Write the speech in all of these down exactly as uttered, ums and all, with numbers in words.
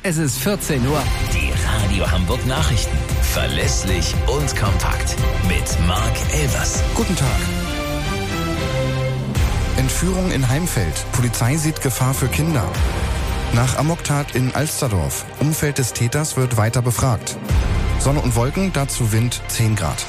Es ist vierzehn Uhr. Die Radio Hamburg Nachrichten. Verlässlich und kompakt. Mit Marc Elvers. Guten Tag. Entführung in Heimfeld. Polizei sieht Gefahr für Kinder. Nach Amoktat in Alsterdorf. Umfeld des Täters wird weiter befragt. Sonne und Wolken, dazu Wind zehn Grad.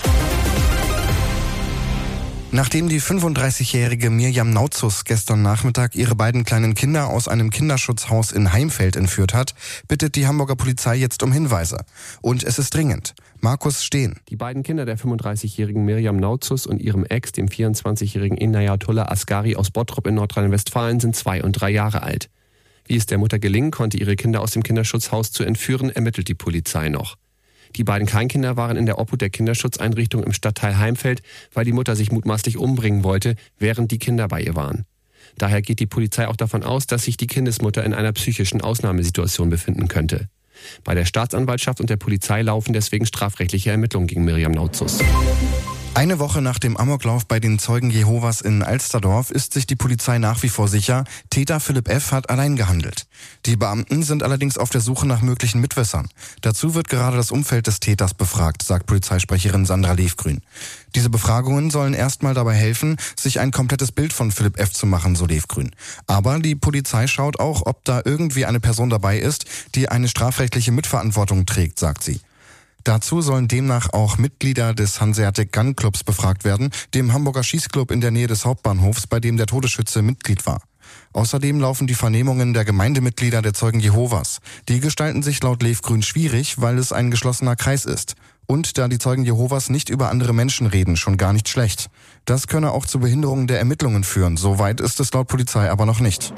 Nachdem die fünfunddreißigjährige Mirjam Nautzus gestern Nachmittag ihre beiden kleinen Kinder aus einem Kinderschutzhaus in Heimfeld entführt hat, bittet die Hamburger Polizei jetzt um Hinweise. Und es ist dringend. Markus Steen. Die beiden Kinder der fünfunddreißigjährigen Mirjam Nautzus und ihrem Ex, dem vierundzwanzigjährigen Inayatollah Asgari aus Bottrop in Nordrhein-Westfalen, sind zwei und drei Jahre alt. Wie es der Mutter gelingen konnte, ihre Kinder aus dem Kinderschutzhaus zu entführen, ermittelt die Polizei noch. Die beiden Kleinkinder waren in der Obhut der Kinderschutzeinrichtung im Stadtteil Heimfeld, weil die Mutter sich mutmaßlich umbringen wollte, während die Kinder bei ihr waren. Daher geht die Polizei auch davon aus, dass sich die Kindesmutter in einer psychischen Ausnahmesituation befinden könnte. Bei der Staatsanwaltschaft und der Polizei laufen deswegen strafrechtliche Ermittlungen gegen Mirjam Nautzus. Eine Woche nach dem Amoklauf bei den Zeugen Jehovas in Alsterdorf ist sich die Polizei nach wie vor sicher, Täter Philipp F. hat allein gehandelt. Die Beamten sind allerdings auf der Suche nach möglichen Mitwissern. Dazu wird gerade das Umfeld des Täters befragt, sagt Polizeisprecherin Sandra Levgrün. Diese Befragungen sollen erstmal dabei helfen, sich ein komplettes Bild von Philipp F. zu machen, so Levgrün. Aber die Polizei schaut auch, ob da irgendwie eine Person dabei ist, die eine strafrechtliche Mitverantwortung trägt, sagt sie. Dazu sollen demnach auch Mitglieder des Hanseatic Gun Clubs befragt werden, dem Hamburger Schießclub in der Nähe des Hauptbahnhofs, bei dem der Todesschütze Mitglied war. Außerdem laufen die Vernehmungen der Gemeindemitglieder der Zeugen Jehovas. Die gestalten sich laut Levgrün schwierig, weil es ein geschlossener Kreis ist. Und da die Zeugen Jehovas nicht über andere Menschen reden, schon gar nicht schlecht. Das könne auch zu Behinderungen der Ermittlungen führen. So weit ist es laut Polizei aber noch nicht.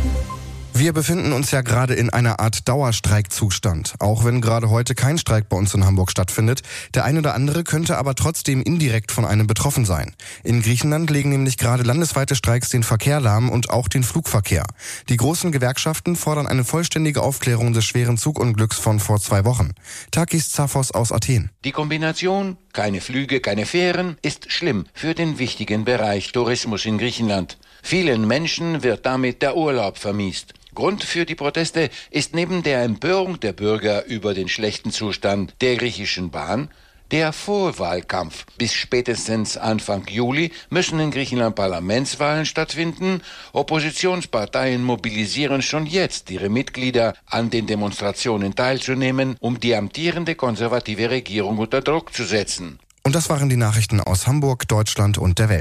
Wir befinden uns ja gerade in einer Art Dauerstreikzustand, auch wenn gerade heute kein Streik bei uns in Hamburg stattfindet. Der eine oder andere könnte aber trotzdem indirekt von einem betroffen sein. In Griechenland legen nämlich gerade landesweite Streiks den Verkehr lahm und auch den Flugverkehr. Die großen Gewerkschaften fordern eine vollständige Aufklärung des schweren Zugunglücks von vor zwei Wochen. Takis Zaphos aus Athen. Die Kombination, keine Flüge, keine Fähren, ist schlimm für den wichtigen Bereich Tourismus in Griechenland. Vielen Menschen wird damit der Urlaub vermiest. Grund für die Proteste ist neben der Empörung der Bürger über den schlechten Zustand der griechischen Bahn der Vorwahlkampf. Bis spätestens Anfang Juli müssen in Griechenland Parlamentswahlen stattfinden. Oppositionsparteien mobilisieren schon jetzt ihre Mitglieder, an den Demonstrationen teilzunehmen, um die amtierende konservative Regierung unter Druck zu setzen. Und das waren die Nachrichten aus Hamburg, Deutschland und der Welt.